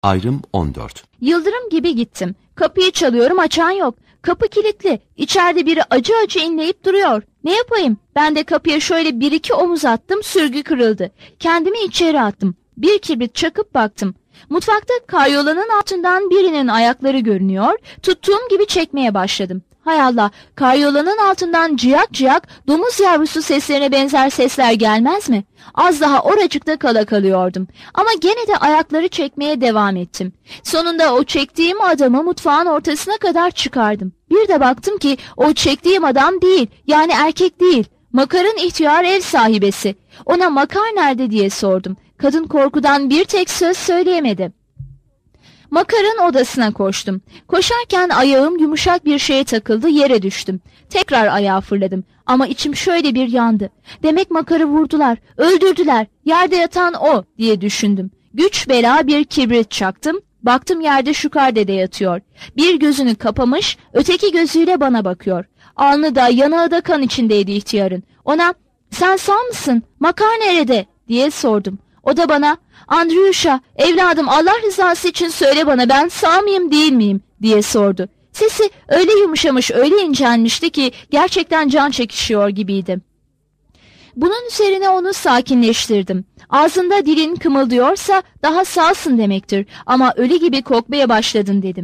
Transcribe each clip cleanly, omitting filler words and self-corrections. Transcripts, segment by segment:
Ayrım 14. Yıldırım gibi gittim. Kapıyı çalıyorum, açan yok. Kapı kilitli. İçeride biri acı acı inleyip duruyor. Ne yapayım? Ben de kapıya şöyle bir iki omuz attım, sürgü kırıldı. Kendimi içeri attım. Bir kibrit çakıp baktım. Mutfakta karyolanın altından birinin ayakları görünüyor. Tuttuğum gibi çekmeye başladım. Hay Allah, karyolanın altından ciyak ciyak domuz yavrusu seslerine benzer sesler gelmez mi? Az daha oracıkta kala kalıyordum. Ama gene de ayakları çekmeye devam ettim. Sonunda o çektiğim adamı mutfağın ortasına kadar çıkardım. Bir de baktım ki o çektiğim adam değil, yani erkek değil. Makar'ın ihtiyar ev sahibesi. Ona Makar nerede diye sordum. Kadın korkudan bir tek söz söyleyemedi. Makar'ın odasına koştum. Koşarken ayağım yumuşak bir şeye takıldı, yere düştüm. Tekrar ayağa fırladım ama içim şöyle bir yandı. Demek Makar'ı vurdular, öldürdüler, yerde yatan o diye düşündüm. Güç bela bir kibrit çaktım. Baktım yerde Şukar dede yatıyor. Bir gözünü kapamış, öteki gözüyle bana bakıyor. Alnı da yanağı da kan içindeydi ihtiyarın. Ona "Sen sağ mısın? Makar nerede?" diye sordum. O da bana "Andriyuşa, evladım, Allah rızası için söyle bana, ben sağ mıyım değil miyim?" diye sordu. Sesi öyle yumuşamış, öyle incelmişti ki gerçekten can çekişiyor gibiydi. Bunun üzerine onu sakinleştirdim. Ağzında dilin kımıldıyorsa daha sağsın demektir ama ölü gibi kokmaya başladın dedim.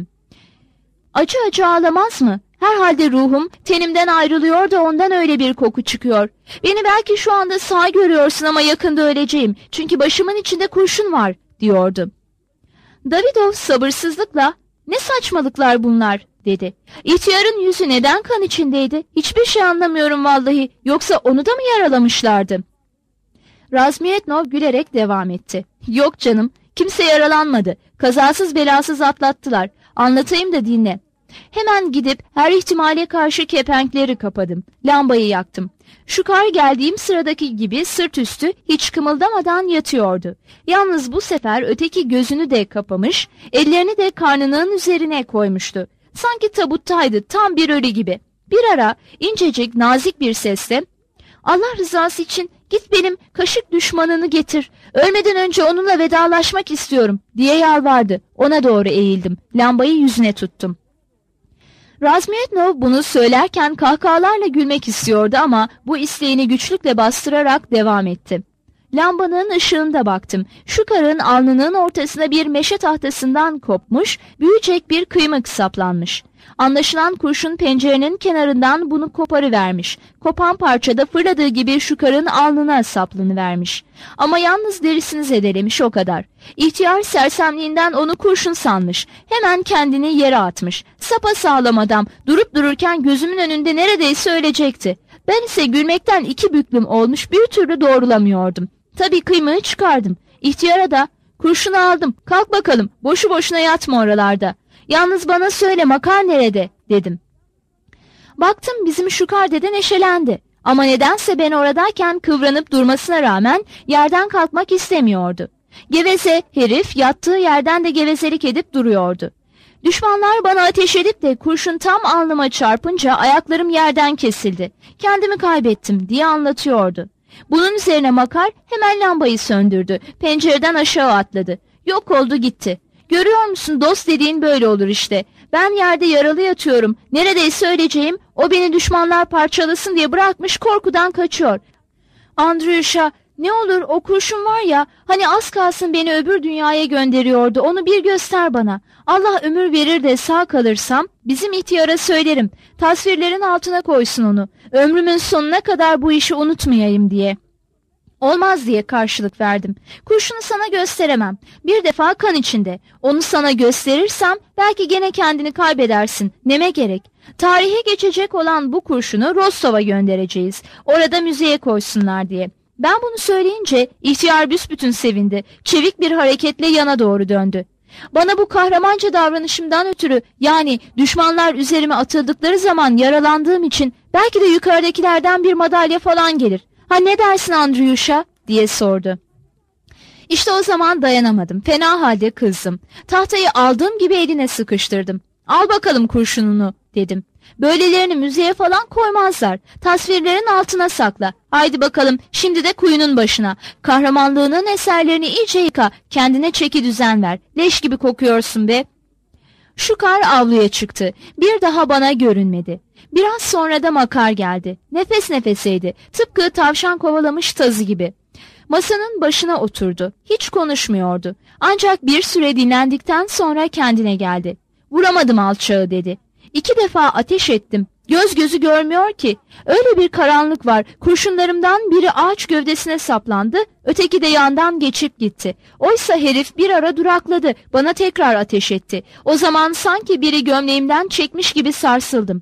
Acı acı ağlamaz mı? Herhalde ruhum tenimden ayrılıyor da ondan öyle bir koku çıkıyor. Beni belki şu anda sağ görüyorsun ama yakında öleceğim. Çünkü başımın içinde kurşun var diyordu. Davidov sabırsızlıkla "Ne saçmalıklar bunlar?" dedi. İhtiyarın yüzü neden kan içindeydi? Hiçbir şey anlamıyorum vallahi. Yoksa onu da mı yaralamışlardı? Razmiyetnov gülerek devam etti. Yok canım, kimse yaralanmadı. Kazasız belasız atlattılar. Anlatayım da dinle. Hemen gidip her ihtimale karşı kepenkleri kapadım. Lambayı yaktım. Şukar geldiğim sıradaki gibi sırt üstü hiç kımıldamadan yatıyordu. Yalnız bu sefer öteki gözünü de kapamış, ellerini de karnının üzerine koymuştu. Sanki tabuttaydı, tam bir ölü gibi. Bir ara incecik nazik bir sesle "Allah rızası için git benim kaşık düşmanını getir. Ölmeden önce onunla vedalaşmak istiyorum" diye yalvardı. Ona doğru eğildim. Lambayı yüzüne tuttum. Razmiyetnov bunu söylerken kahkahalarla gülmek istiyordu ama bu isteğini güçlükle bastırarak devam etti. Lambanın ışığında baktım. Şukar'ın alnının ortasına bir meşe tahtasından kopmuş, büyücek bir kıymık saplanmış. Anlaşılan kurşun pencerenin kenarından bunu koparıvermiş. Kopan parçada fırladığı gibi Şukar'ın alnına saplanıvermiş. Ama yalnız derisini zedelemiş, o kadar. İhtiyar sersemliğinden onu kurşun sanmış. Hemen kendini yere atmış. Sapasağlam adam, durup dururken gözümün önünde neredeyse ölecekti. Ben ise gülmekten iki büklüm olmuş, bir türlü doğrulamıyordum. Tabii kıymığı çıkardım. İhtiyara da "Kurşunu aldım, kalk bakalım, boşu boşuna yatma oralarda. Yalnız bana söyle, Makar nerede?" dedim. Baktım bizim Şukar dede neşelendi. Ama nedense ben oradayken kıvranıp durmasına rağmen yerden kalkmak istemiyordu. Geveze herif yattığı yerden de gevezelik edip duruyordu. Düşmanlar bana ateş edip de kurşun tam alnıma çarpınca ayaklarım yerden kesildi. Kendimi kaybettim diye anlatıyordu. Bunun üzerine Makar hemen lambayı söndürdü. Pencereden aşağı atladı. Yok oldu gitti. Görüyor musun, dost dediğin böyle olur işte. Ben yerde yaralı yatıyorum. Neredeyse öleceğim. O beni düşmanlar parçalasın diye bırakmış, korkudan kaçıyor. Andriyuşa, ne olur o kurşun var ya, hani az kalsın beni öbür dünyaya gönderiyordu. Onu bir göster bana. Allah ömür verir de sağ kalırsam bizim ihtiyara söylerim. Tasvirlerin altına koysun onu. Ömrümün sonuna kadar bu işi unutmayayım diye. Olmaz diye karşılık verdim. Kurşunu sana gösteremem. Bir defa kan içinde. Onu sana gösterirsem belki gene kendini kaybedersin. Neme gerek? Tarihe geçecek olan bu kurşunu Rostov'a göndereceğiz. Orada müzeye koysunlar diye. Ben bunu söyleyince ihtiyar büsbütün sevindi. Çevik bir hareketle yana doğru döndü. Bana bu kahramanca davranışımdan ötürü, yani düşmanlar üzerime atıldıkları zaman yaralandığım için belki de yukarıdakilerden bir madalya falan gelir. Ha, ne dersin Andriyuşa diye sordu. İşte o zaman dayanamadım. Fena halde kızdım. Tahtayı aldığım gibi eline sıkıştırdım. Al bakalım kurşununu dedim. Böylelerini müzeye falan koymazlar. Tasvirlerin altına sakla. Haydi bakalım şimdi de kuyunun başına. Kahramanlığının eserlerini iyice yıka. Kendine çeki düzen ver. Leş gibi kokuyorsun be. Şu kar avluya çıktı. Bir daha bana görünmedi. Biraz sonra da Makar geldi. Nefes nefeseydi. Tıpkı tavşan kovalamış tazı gibi. Masanın başına oturdu. Hiç konuşmuyordu. Ancak bir süre dinlendikten sonra kendine geldi. Vuramadım alçağı dedi. 2 defa ateş ettim. Göz gözü görmüyor ki. Öyle bir karanlık var. Kurşunlarımdan biri ağaç gövdesine saplandı. Öteki de yandan geçip gitti. Oysa herif bir ara durakladı. Bana tekrar ateş etti. O zaman sanki biri gömleğimden çekmiş gibi sarsıldım.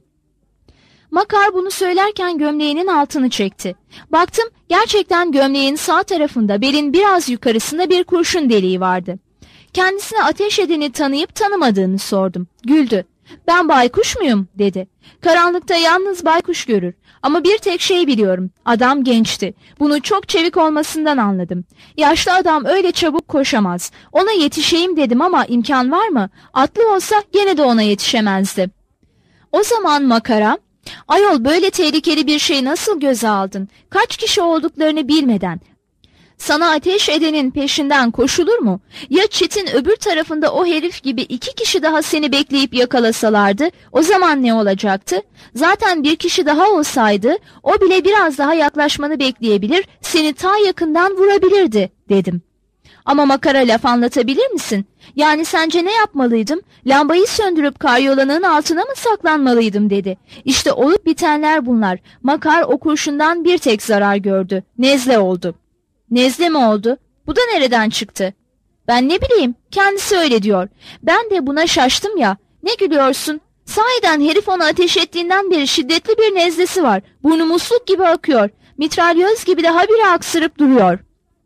Makar bunu söylerken gömleğinin altını çekti. Baktım gerçekten gömleğin sağ tarafında belin biraz yukarısında bir kurşun deliği vardı. Kendisine ateş edeni tanıyıp tanımadığını sordum. Güldü. Ben baykuş muyum dedi. Karanlıkta yalnız baykuş görür. Ama bir tek şey biliyorum. Adam gençti. Bunu çok çevik olmasından anladım. Yaşlı adam öyle çabuk koşamaz. Ona yetişeyim dedim ama imkan var mı? Atlı olsa gene de ona yetişemezdi. O zaman Makar'a, ayol böyle tehlikeli bir şey nasıl göze aldın? Kaç kişi olduklarını bilmeden. Sana ateş edenin peşinden koşulur mu? Ya çitin öbür tarafında o herif gibi 2 kişi daha seni bekleyip yakalasalardı, o zaman ne olacaktı? Zaten bir kişi daha olsaydı, o bile biraz daha yaklaşmanı bekleyebilir, seni ta yakından vurabilirdi, dedim. Ama Makar'a laf anlatabilir misin? Yani sence ne yapmalıydım? Lambayı söndürüp karyolanın altına mı saklanmalıydım dedi. İşte olup bitenler bunlar. Makar o kurşundan bir tek zarar gördü. Nezle oldu. Nezle mi oldu? Bu da nereden çıktı? Ben ne bileyim, kendisi öyle diyor. Ben de buna şaştım ya. Ne gülüyorsun? Sahiden herif ona ateş ettiğinden beri şiddetli bir nezlesi var. Burnu musluk gibi akıyor. Mitralyöz gibi de habire aksırıp duruyor.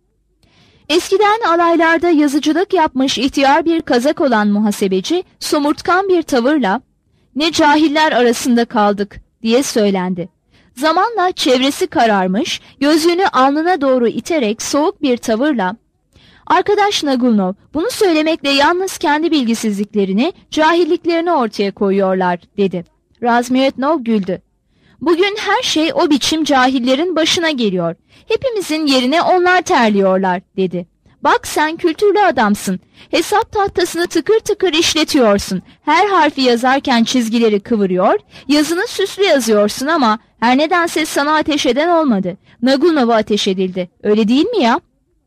Eskiden alaylarda yazıcılık yapmış ihtiyar bir kazak olan muhasebeci somurtkan bir tavırla "Ne cahiller arasında kaldık" diye söylendi. Zamanla çevresi kararmış, gözlüğünü alnına doğru iterek soğuk bir tavırla "Arkadaş Nagulnov, bunu söylemekle yalnız kendi bilgisizliklerini, cahilliklerini ortaya koyuyorlar" dedi. Razmyetnov güldü. "Bugün her şey o biçim cahillerin başına geliyor. Hepimizin yerine onlar terliyorlar" dedi. "Bak sen kültürlü adamsın. Hesap tahtasını tıkır tıkır işletiyorsun. Her harfi yazarken çizgileri kıvırıyor, yazını süslü yazıyorsun ama her nedense sana ateş eden olmadı. Nagulnov'a ateş edildi. Öyle değil mi ya?"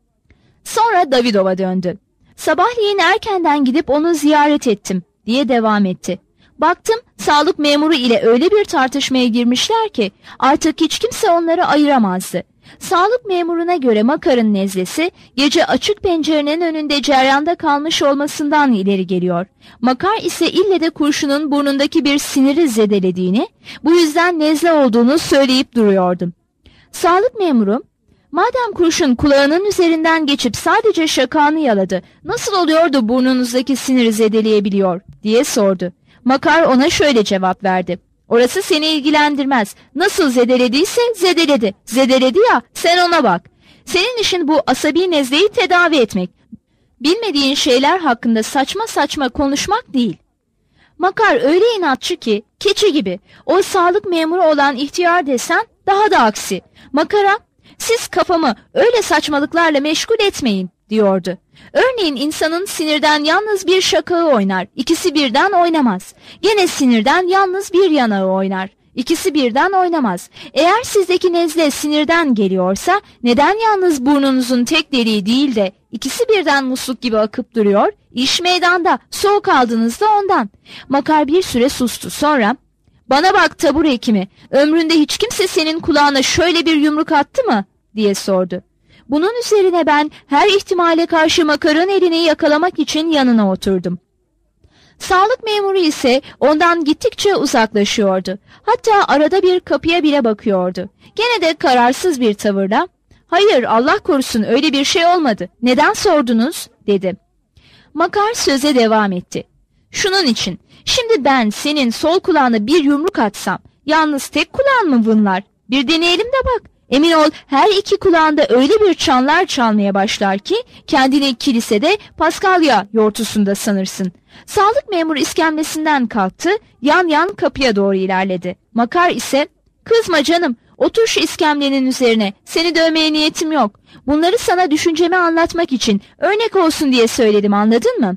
Sonra Davidov'a döndü. "Sabahleyin erkenden gidip onu ziyaret ettim" diye devam etti. "Baktım sağlık memuru ile öyle bir tartışmaya girmişler ki artık hiç kimse onları ayıramazdı. Sağlık memuruna göre Makar'ın nezlesi gece açık pencerenin önünde ceryanda kalmış olmasından ileri geliyor. Makar ise ille de kurşunun burnundaki bir siniri zedelediğini, bu yüzden nezle olduğunu söyleyip duruyordu. Sağlık memuru, "Madem kurşun kulağının üzerinden geçip sadece şakağını yaladı, nasıl oluyor da burnunuzdaki siniri zedeleyebiliyor?" diye sordu. Makar ona şöyle cevap verdi. "Orası seni ilgilendirmez. Nasıl zedelediyse zedeledi. Zedeledi ya, sen ona bak. Senin işin bu asabi nezleyi tedavi etmek. Bilmediğin şeyler hakkında saçma saçma konuşmak değil." Makar öyle inatçı ki, keçi gibi. O sağlık memuru olan ihtiyar desen daha da aksi. Makar'a "Siz kafamı öyle saçmalıklarla meşgul etmeyin" diyordu. Örneğin insanın sinirden yalnız bir şakağı oynar, ikisi birden oynamaz. Gene sinirden yalnız bir yanağı oynar, ikisi birden oynamaz. Eğer sizdeki nezle sinirden geliyorsa neden yalnız burnunuzun tek deliği değil de ikisi birden musluk gibi akıp duruyor? İş meydanda, soğuk aldınız da ondan. Makar bir süre sustu, sonra "Bana bak tabur hekimi, ömründe hiç kimse senin kulağına şöyle bir yumruk attı mı?" diye sordu. Bunun üzerine ben her ihtimale karşı Makar'ın elini yakalamak için yanına oturdum. Sağlık memuru ise ondan gittikçe uzaklaşıyordu. Hatta arada bir kapıya bile bakıyordu. Gene de kararsız bir tavırla "Hayır, Allah korusun, öyle bir şey olmadı. Neden sordunuz?" dedi. Makar söze devam etti. "Şunun için, şimdi ben senin sol kulağına bir yumruk atsam, yalnız tek kulağın mı vınlar? Bir deneyelim de bak. Emin ol her iki kulağında öyle bir çanlar çalmaya başlar ki kendini kilisede Paskalya yortusunda sanırsın. Sağlık memuru iskemlesinden kalktı, yan yan kapıya doğru ilerledi. Makar ise "Kızma canım, otur şu iskemlenin üzerine, seni dövmeye niyetim yok. Bunları sana düşüncemi anlatmak için, örnek olsun diye söyledim, anladın mı?"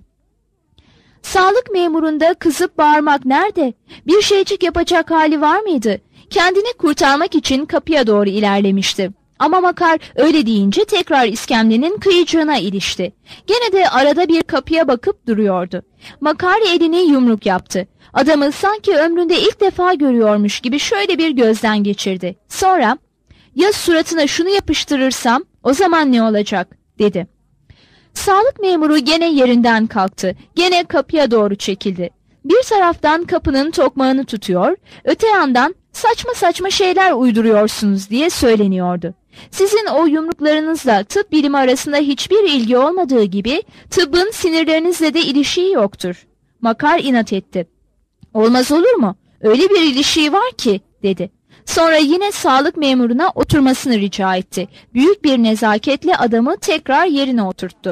Sağlık memurunda kızıp bağırmak nerede? Bir şeycik yapacak hali var mıydı? Kendini kurtarmak için kapıya doğru ilerlemişti. Ama Makar öyle deyince tekrar iskemlenin kıyıcığına ilişti. Gene de arada bir kapıya bakıp duruyordu. Makar elini yumruk yaptı. Adamı sanki ömründe ilk defa görüyormuş gibi şöyle bir gözden geçirdi. Sonra "Ya suratına şunu yapıştırırsam o zaman ne olacak?" dedi. Sağlık memuru gene yerinden kalktı. Gene kapıya doğru çekildi. Bir taraftan kapının tokmağını tutuyor, öte yandan "Saçma saçma şeyler uyduruyorsunuz" diye söyleniyordu. Sizin o yumruklarınızla tıp bilimi arasında hiçbir ilgi olmadığı gibi tıbbın sinirlerinizle de ilişiği yoktur. Makar inat etti. "Olmaz olur mu? Öyle bir ilişiği var ki" dedi. Sonra yine sağlık memuruna oturmasını rica etti. Büyük bir nezaketle adamı tekrar yerine oturttu.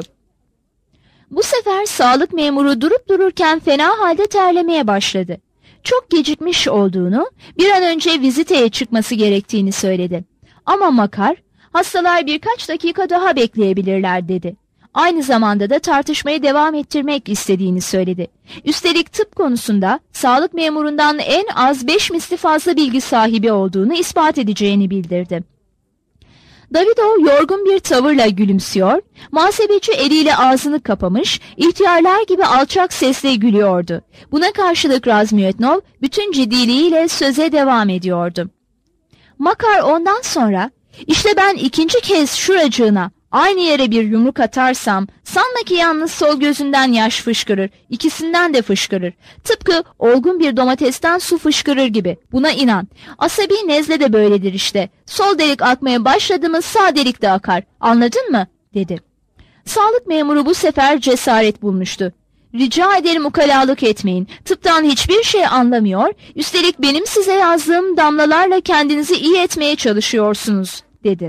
Bu sefer sağlık memuru durup dururken fena halde terlemeye başladı. Çok gecikmiş olduğunu, bir an önce viziteye çıkması gerektiğini söyledi. Ama Makar, "Hastalar birkaç dakika daha bekleyebilirler" dedi. Aynı zamanda da tartışmayı devam ettirmek istediğini söyledi. Üstelik tıp konusunda sağlık memurundan en az 5 misli fazla bilgi sahibi olduğunu ispat edeceğini bildirdi. Davidov yorgun bir tavırla gülümsüyor, muhasebeci eliyle ağzını kapamış, ihtiyarlar gibi alçak sesle gülüyordu. Buna karşılık Razmyotnov bütün ciddiliğiyle söze devam ediyordu. Makar ondan sonra, "İşte ben ikinci kez şuracığına aynı yere bir yumruk atarsam sanma ki yalnız sol gözünden yaş fışkırır, ikisinden de fışkırır. Tıpkı olgun bir domatesten su fışkırır gibi. Buna inan. Asabi nezle de böyledir işte. Sol delik akmaya başladı mı sağ delik de akar. Anladın mı?" dedi. Sağlık memuru bu sefer cesaret bulmuştu. "Rica ederim ukalalık etmeyin. Tıptan hiçbir şey anlamıyor. Üstelik benim size yazdığım damlalarla kendinizi iyi etmeye çalışıyorsunuz" dedi.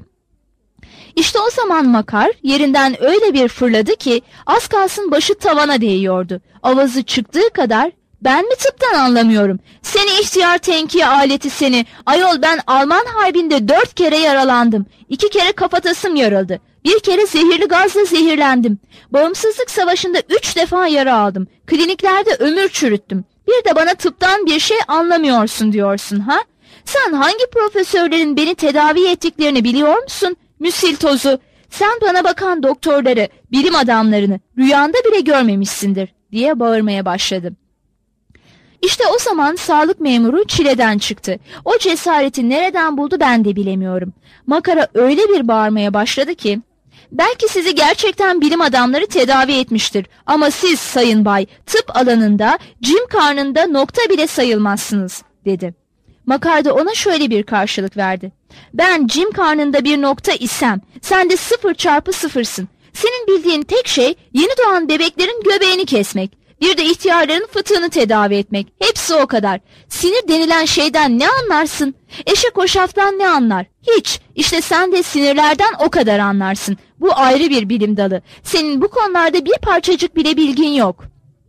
İşte o zaman Makar yerinden öyle bir fırladı ki az kalsın başı tavana değiyordu. Avazı çıktığı kadar "Ben mi tıptan anlamıyorum? Seni ihtiyar tenkiye aleti seni. Ayol ben Alman Harbi'nde 4 kere yaralandım. 2 kere kafatasım yarıldı. 1 kere zehirli gazla zehirlendim. Bağımsızlık savaşında 3 defa yara aldım. Kliniklerde ömür çürüttüm. Bir de bana tıptan bir şey anlamıyorsun diyorsun ha? Sen hangi profesörlerin beni tedavi ettiklerini biliyor musun? Müsil tozu. Sen bana bakan doktorları, bilim adamlarını rüyanda bile görmemişsindir" diye bağırmaya başladı. İşte o zaman sağlık memuru çileden çıktı. O cesareti nereden buldu ben de bilemiyorum. Makar'a öyle bir bağırmaya başladı ki, "Belki sizi gerçekten bilim adamları tedavi etmiştir ama siz sayın bay tıp alanında cim karnında nokta bile sayılmazsınız" dedi. Makar da ona şöyle bir karşılık verdi. "Ben cim karnında bir nokta isem sen de 0x0'sın. Senin bildiğin tek şey yeni doğan bebeklerin göbeğini kesmek. Bir de ihtiyarların fıtığını tedavi etmek. Hepsi o kadar. Sinir denilen şeyden ne anlarsın? Eşek hoşaftan ne anlar? Hiç. İşte sen de sinirlerden o kadar anlarsın. Bu ayrı bir bilim dalı. Senin bu konularda bir parçacık bile bilgin yok."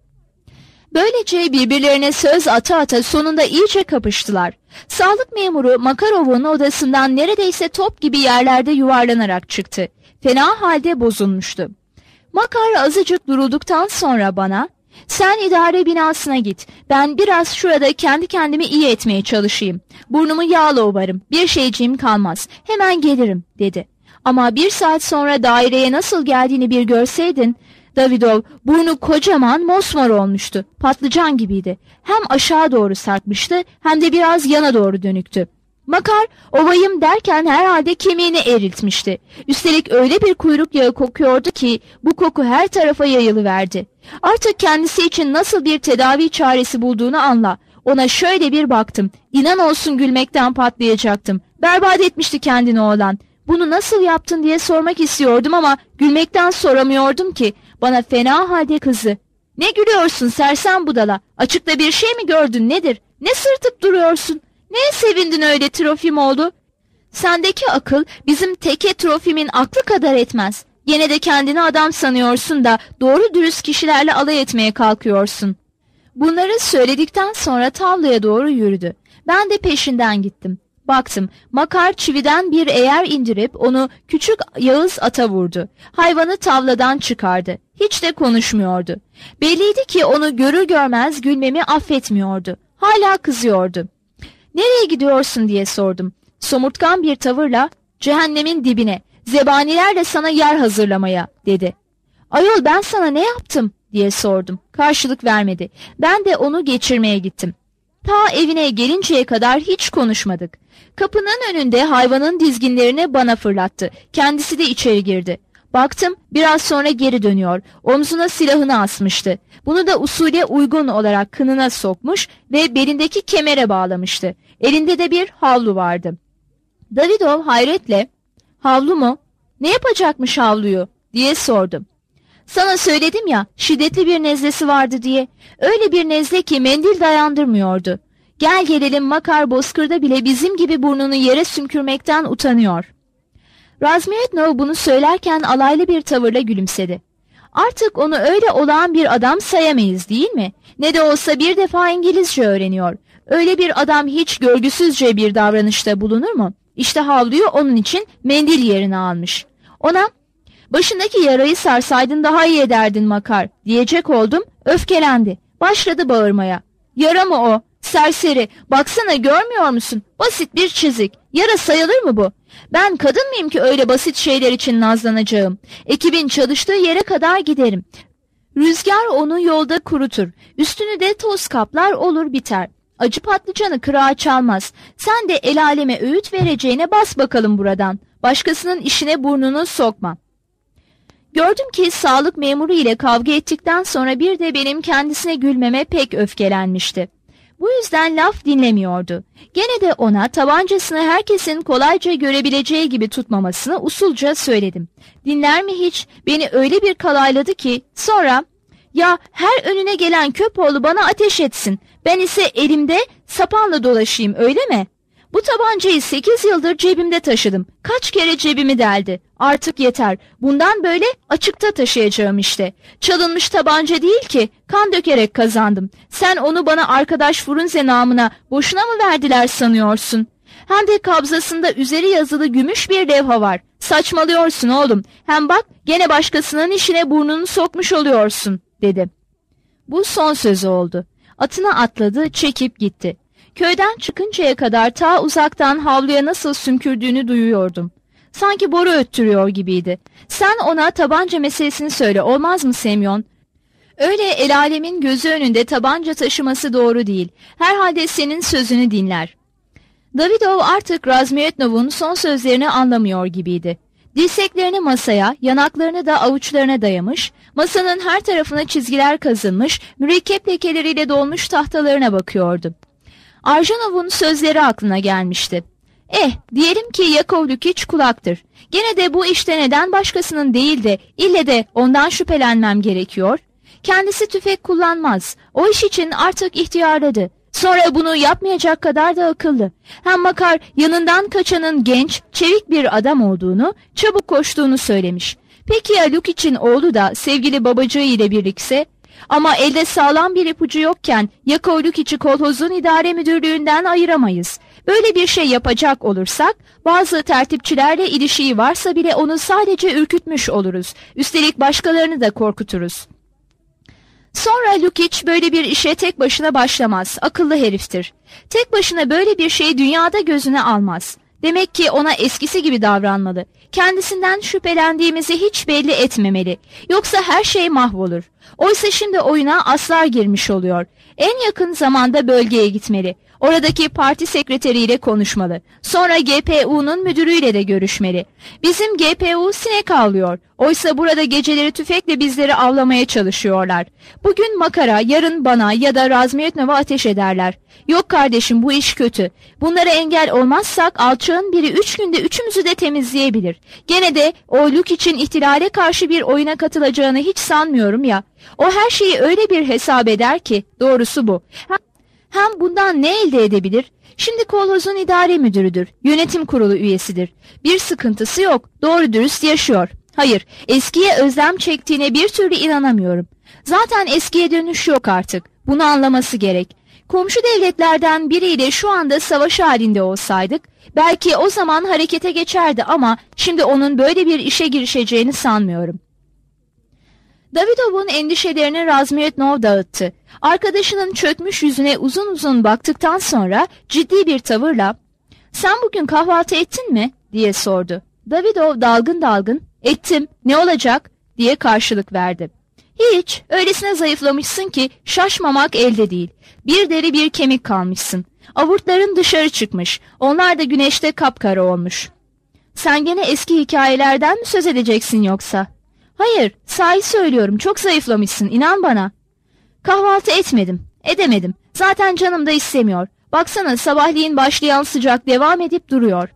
Böylece birbirlerine söz ata ata sonunda iyice kapıştılar. Sağlık memuru Makarov'un odasından neredeyse top gibi yerlerde yuvarlanarak çıktı. Fena halde bozulmuştu. Makar azıcık durulduktan sonra bana, "Sen idare binasına git. Ben biraz şurada kendi kendimi iyi etmeye çalışayım. Burnumu yağla ovarım. Bir şeyciğim kalmaz. Hemen gelirim" dedi. Ama 1 saat sonra daireye nasıl geldiğini bir görseydin. Davidov burnu kocaman mosmor olmuştu. Patlıcan gibiydi. Hem aşağı doğru sarkmıştı hem de biraz yana doğru dönüktü. Makar ovayım derken herhalde kemiğini eriltmişti. Üstelik öyle bir kuyruk yağı kokuyordu ki bu koku her tarafa yayılıverdi. Artık kendisi için nasıl bir tedavi çaresi bulduğunu anla. Ona şöyle bir baktım. İnan olsun gülmekten patlayacaktım. Berbat etmişti kendini oğlan. Bunu nasıl yaptın diye sormak istiyordum ama gülmekten soramıyordum ki. Bana fena halde kızdı. "Ne gülüyorsun sersem budala? Açıkta bir şey mi gördün nedir? Ne sırtıp duruyorsun? Neye sevindin öyle Trofimoğlu? Sendeki akıl bizim teke trofimin aklı kadar etmez. Yine de kendini adam sanıyorsun da doğru dürüst kişilerle alay etmeye kalkıyorsun. Bunları söyledikten sonra tavlaya doğru yürüdü. Ben de peşinden gittim. Baktım, Makar çividen bir eğer indirip onu küçük Yağız ata vurdu. Hayvanı tavladan çıkardı. Hiç de konuşmuyordu. Belliydi ki onu görür görmez gülmemi affetmiyordu. Hala kızıyordu. "Nereye gidiyorsun?" diye sordum. Somurtkan bir tavırla, "Cehennemin dibine, zebanilerle sana yer hazırlamaya," dedi. "Ayol, ben sana ne yaptım?" diye sordum. Karşılık vermedi. Ben de onu geçirmeye gittim. Ta evine gelinceye kadar hiç konuşmadık. Kapının önünde hayvanın dizginlerini bana fırlattı. Kendisi de içeri girdi. Baktım, biraz sonra geri dönüyor. Omzuna silahını asmıştı. Bunu da usule uygun olarak kınına sokmuş ve belindeki kemere bağlamıştı. Elinde de bir havlu vardı. Davidov hayretle, "Havlu mu? Ne yapacakmış havluyu?" diye sordu. "Sana söyledim ya, şiddetli bir nezlesi vardı diye. Öyle bir nezle ki mendil dayandırmıyordu. Gel gelelim Makar bozkırda bile bizim gibi burnunu yere sümkürmekten utanıyor." Razmiyetnov bunu söylerken alaylı bir tavırla gülümsedi. "Artık onu öyle olağan bir adam sayamayız, değil mi? Ne de olsa bir defa İngilizce öğreniyor. Öyle bir adam hiç görgüsüzce bir davranışta bulunur mu? İşte havluyu onun için mendil yerine almış. Ona, 'Başındaki yarayı sarsaydın daha iyi ederdin Makar,' diyecek oldum, öfkelendi. Başladı bağırmaya. 'Yara mı o? Serseri, baksana, görmüyor musun? Basit bir çizik. Yara sayılır mı bu? Ben kadın mıyım ki öyle basit şeyler için nazlanacağım? Ekibin çalıştığı yere kadar giderim. Rüzgar onu yolda kurutur. Üstünü de toz kaplar, olur biter. Acı patlıcanı kırağa çalmaz. Sen de el aleme öğüt vereceğine bas bakalım buradan. Başkasının işine burnunu sokma.' Gördüm ki sağlık memuru ile kavga ettikten sonra bir de benim kendisine gülmeme pek öfkelenmişti. Bu yüzden laf dinlemiyordu. Gene de ona tabancasını herkesin kolayca görebileceği gibi tutmamasını usulca söyledim. Dinler mi hiç? Beni öyle bir kalayladı ki sonra, "Ya her önüne gelen köpoğlu bana ateş etsin. Ben ise elimde sapanla dolaşayım, öyle mi? Bu tabancayı 8 yıldır cebimde taşıdım. Kaç kere cebimi deldi. Artık yeter. Bundan böyle açıkta taşıyacağım işte. Çalınmış tabanca değil ki. Kan dökerek kazandım. Sen onu bana arkadaş Frunze namına boşuna mı verdiler sanıyorsun? Hem de kabzasında üzeri yazılı gümüş bir levha var. Saçmalıyorsun oğlum. Hem bak, gene başkasının işine burnunu sokmuş oluyorsun," dedi. Bu son sözü oldu. Atına atladı, çekip gitti. Köyden çıkıncaya kadar ta uzaktan havluya nasıl sümkürdüğünü duyuyordum. Sanki boru öttürüyor gibiydi. "Sen ona tabanca meselesini söyle, olmaz mı Semyon? Öyle el alemin gözü önünde tabanca taşıması doğru değil. Herhalde senin sözünü dinler." Davidov artık Razmiyetnov'un son sözlerini anlamıyor gibiydi. Dirseklerini masaya, yanaklarını da avuçlarına dayamış, masanın her tarafına çizgiler kazınmış, mürekkep lekeleriyle dolmuş tahtalarına bakıyordu. Arjanov'un sözleri aklına gelmişti. Diyelim ki Yakov Lukiç kulaktır. Gene de bu işte neden başkasının değil de ille de ondan şüphelenmem gerekiyor? Kendisi tüfek kullanmaz. O iş için artık ihtiyarladı. Sonra bunu yapmayacak kadar da akıllı. Hem Makar yanından kaçanın genç, çevik bir adam olduğunu, çabuk koştuğunu söylemiş. Peki ya Lukiç'in oğlu da sevgili babacığı ile birlikse? Ama elde sağlam bir ipucu yokken Yakov Lukiç'i kolhozun idare müdürlüğünden ayıramayız. Böyle bir şey yapacak olursak bazı tertipçilerle ilişiği varsa bile onu sadece ürkütmüş oluruz. Üstelik başkalarını da korkuturuz. Sonra Lukiç böyle bir işe tek başına başlamaz. Akıllı heriftir. Tek başına böyle bir şeyi dünyada gözüne almaz. Demek ki ona eskisi gibi davranmalı. Kendisinden şüphelendiğimizi hiç belli etmemeli. Yoksa her şey mahvolur. Oysa şimdi oyuna aslar girmiş oluyor. En yakın zamanda bölgeye gitmeli. Oradaki parti sekreteriyle konuşmalı. Sonra GPU'nun müdürüyle de görüşmeli. Bizim GPU sinek avlıyor. Oysa burada geceleri tüfekle bizleri avlamaya çalışıyorlar. Bugün Makar'a, yarın bana ya da Razmiyetnov'a ateş ederler. Yok kardeşim, bu iş kötü. Bunlara engel olmazsak alçağın biri 3 günde üçümüzü de temizleyebilir. Gene de o Lukiç'in ihtilale karşı bir oyuna katılacağını hiç sanmıyorum ya. O her şeyi öyle bir hesap eder ki, doğrusu bu. Hem bundan ne elde edebilir? Şimdi kolhozun idare müdürüdür, yönetim kurulu üyesidir. Bir sıkıntısı yok, doğru dürüst yaşıyor. Hayır, eskiye özlem çektiğine bir türlü inanamıyorum. Zaten eskiye dönüş yok artık, bunu anlaması gerek. Komşu devletlerden biriyle şu anda savaş halinde olsaydık, belki o zaman harekete geçerdi ama şimdi onun böyle bir işe girişeceğini sanmıyorum. Davidov'un endişelerini Razmyotov dağıttı. Arkadaşının çökmüş yüzüne uzun uzun baktıktan sonra ciddi bir tavırla "Sen bugün kahvaltı ettin mi?" diye sordu. Davidov dalgın dalgın "Ettim, ne olacak?" diye karşılık verdi. "Hiç, öylesine zayıflamışsın ki şaşmamak elde değil. Bir deri bir kemik kalmışsın. Avurtların dışarı çıkmış, onlar da güneşte kapkara olmuş." "Sen gene eski hikayelerden mi söz edeceksin yoksa?" "Hayır, sahi söylüyorum, çok zayıflamışsın, inan bana." "Kahvaltı etmedim, edemedim. Zaten canım da istemiyor. Baksana, sabahleyin başlayan sıcak devam edip duruyor."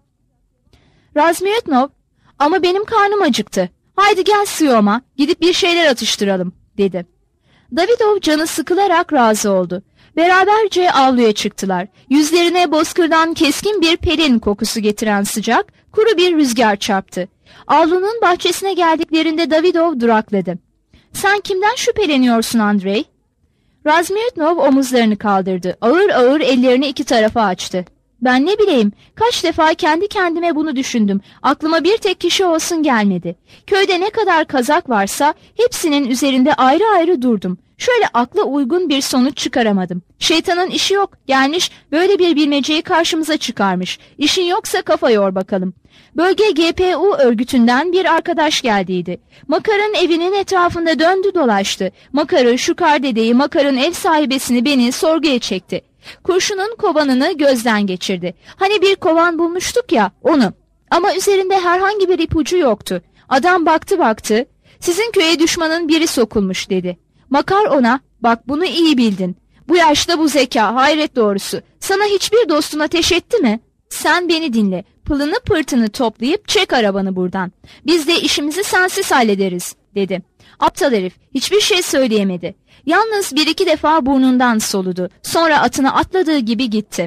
Razmyotov, "Ama benim karnım acıktı. Haydi gel Siyom'a, gidip bir şeyler atıştıralım," dedi. Davidov canı sıkılarak razı oldu. Beraberce avluya çıktılar. Yüzlerine bozkırdan keskin bir pelin kokusu getiren sıcak, kuru bir rüzgar çarptı. Avlunun bahçesine geldiklerinde Davidov durakladı. "Sen kimden şüpheleniyorsun Andrei?" Razmyotov omuzlarını kaldırdı. Ağır ağır ellerini iki tarafa açtı. "Ben ne bileyim, kaç defa kendi kendime bunu düşündüm. Aklıma bir tek kişi olsun gelmedi. Köyde ne kadar kazak varsa hepsinin üzerinde ayrı ayrı durdum. Şöyle akla uygun bir sonuç çıkaramadım. Şeytanın işi yok, gelmiş böyle bir bilmeceyi karşımıza çıkarmış. İşin yoksa kafa yor bakalım. Bölge GPU örgütünden bir arkadaş geldiydi. Makar'ın evinin etrafında döndü dolaştı. Makar'ı, şu kardedeyi, Makar'ın ev sahibesini, beni sorguya çekti. Kurşunun kovanını gözden geçirdi. Hani bir kovan bulmuştuk ya, onu. Ama üzerinde herhangi bir ipucu yoktu. Adam baktı, "Sizin köye düşmanın biri sokulmuş," dedi. Makar ona, "Bak, bunu iyi bildin. Bu yaşta bu zeka, hayret doğrusu. Sana hiçbir dostun ateş etti mi? Sen beni dinle. Pılını pırtını toplayıp çek arabanı buradan. Biz de işimizi sensiz hallederiz," dedi. Aptal herif hiçbir şey söyleyemedi. Yalnız bir iki defa burnundan soludu. Sonra atına atladığı gibi gitti.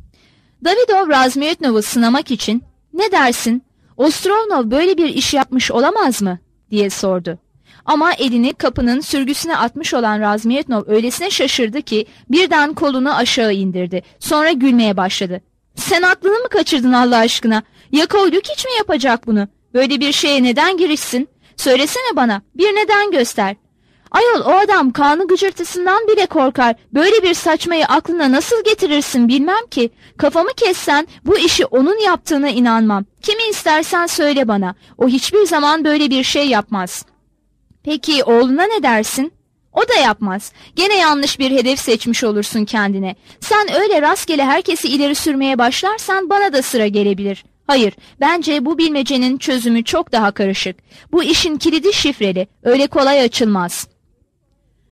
Davidov Razmyotov'u sınamak için "Ne dersin? Ostrovnov böyle bir iş yapmış olamaz mı?" diye sordu. Ama elini kapının sürgüsüne atmış olan Razmyotov öylesine şaşırdı ki birden kolunu aşağı indirdi. Sonra gülmeye başladı. "Sen aklını mı kaçırdın Allah aşkına? Yakovluk hiç mi yapacak bunu? Böyle bir şeye neden girişsin? Söylesene bana, bir neden göster." "Ayol, o adam kanı gıcırtısından bile korkar. Böyle bir saçmayı aklına nasıl getirirsin bilmem ki. Kafamı kessen bu işi onun yaptığına inanmam. Kimi istersen söyle bana. O hiçbir zaman böyle bir şey yapmaz." "Peki oğluna ne dersin?" "O da yapmaz. Gene yanlış bir hedef seçmiş olursun kendine. Sen öyle rastgele herkesi ileri sürmeye başlarsan bana da sıra gelebilir. Hayır, bence bu bilmecenin çözümü çok daha karışık. Bu işin kilidi şifreli, öyle kolay açılmaz."